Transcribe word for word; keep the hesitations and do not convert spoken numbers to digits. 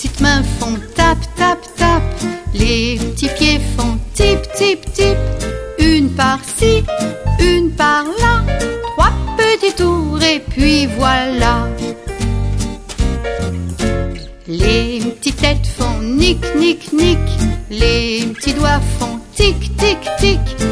petites mains font tap, tap, tap. Les petits pieds font tip, tip, tip. Une par-ci, une par-là. Trois petits tours et puis voilà. Les petites têtes font nick, nick, nick. Les petits doigts font tic, tic, tic.